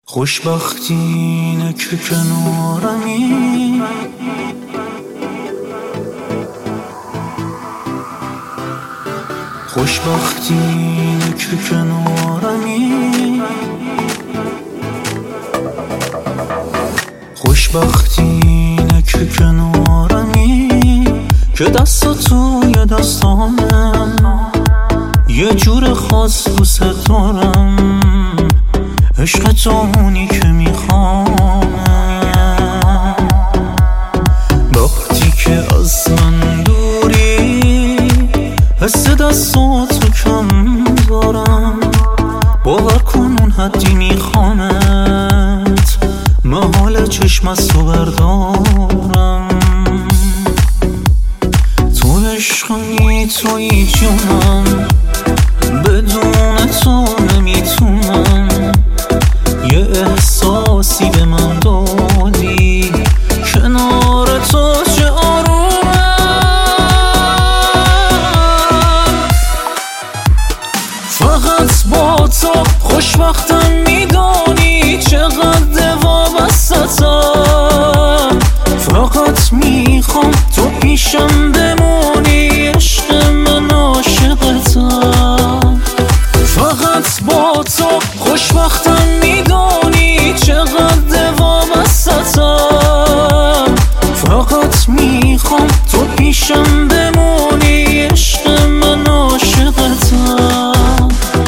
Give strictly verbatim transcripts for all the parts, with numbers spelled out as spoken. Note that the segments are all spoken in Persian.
خوشبختی اینه که کنارمی، خوشبختی اینه که کنارمی، خوشبختی اینه که کنارمی، که دست توی دستانم یه جور خاص دوست دارم. عشق تو اونی که میخوام، وقتی که از من دوری حس دستاتو کم دارم. باور کن اون حدی میخوامت، محال چشم از تو بردارم. تو عشقمی توی جونم، بدون تو نمیتونم. یه احساسی به من دادی، کنار تو چه آرومم. فقط با تو خوشبختم، میدانی چقدر وابستم. فقط میخوام تو پیشم بمونی، عشق من عاشقتم. فقط با تو خوشبختم، میدانی چقدر وابستم. فقط میخوام تو پیشم بمونی، عشق من عاشقتم.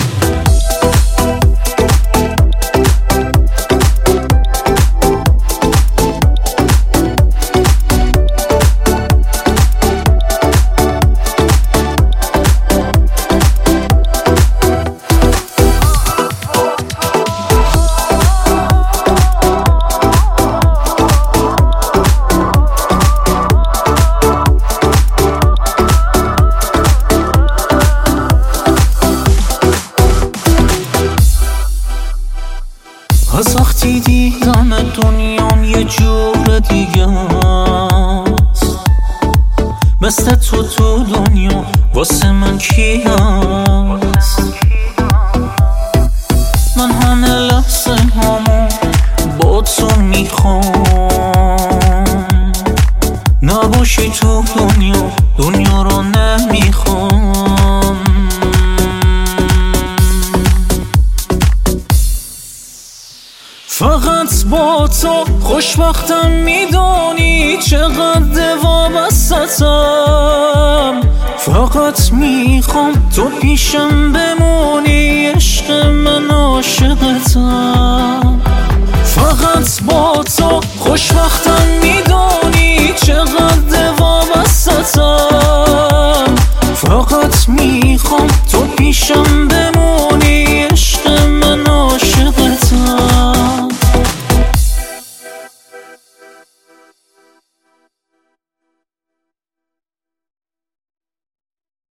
از وقتی دیدم دنیام یه جور دیگه است، مثل تو تو دنیا واسه من کی هست؟ من همه لحظه هامو با تو میخوام. نباشی تو دنیا، دنیا رو نمیخوام. فقط با تو خوشبختم، میدانی چقدر وابستم. فقط میخوام تو پیشم بمونی، عشق من عاشقتم. فقط با تو خوشبختم، میدانی چقدر وابستم. فقط می